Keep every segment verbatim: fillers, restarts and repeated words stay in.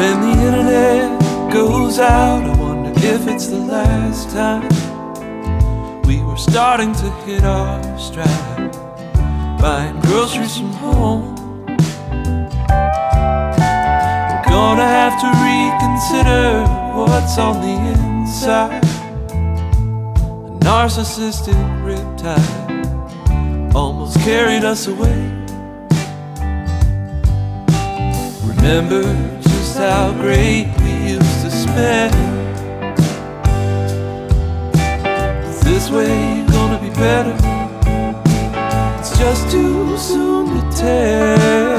When the internet goes out, I wonder if it's the last time. We were starting to hit our stride, buying groceries from home. We're gonna have to reconsider what's on the inside. A narcissistic riptide almost carried us away. Remember just how great we used to spend. Is this way gonna be better? It's just too soon to tell.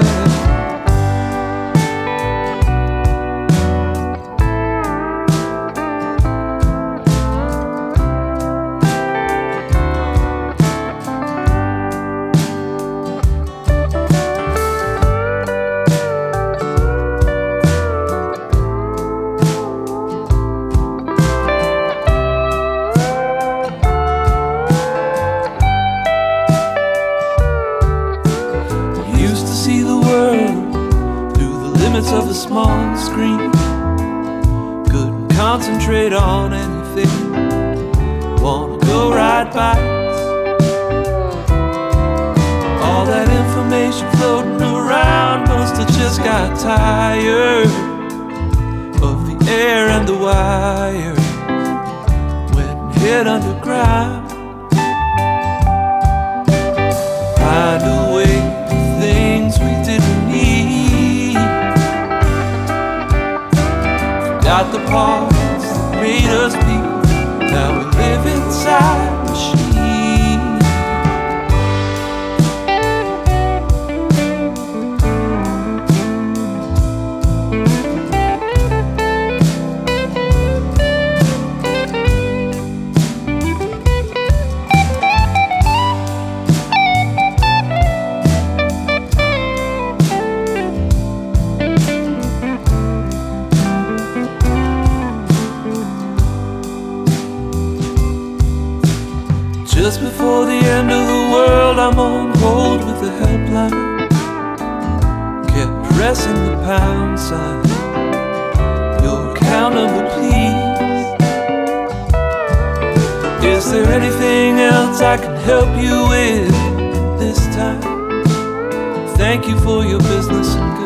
See the world through the limits of a small screen. Couldn't concentrate on anything. Wanna go ride bikes. All that information floating around must have just got tired of the air and the wire. Went and hid underground. Find a way. Things we didn't need. Forgot the parts that made us people. Now we live inside machines. Just before the end of the world, I'm on hold with the helpline. Kept pressing the pound sign. Your account number, please. Is there anything else I can help you with this time? Thank you for your business and good.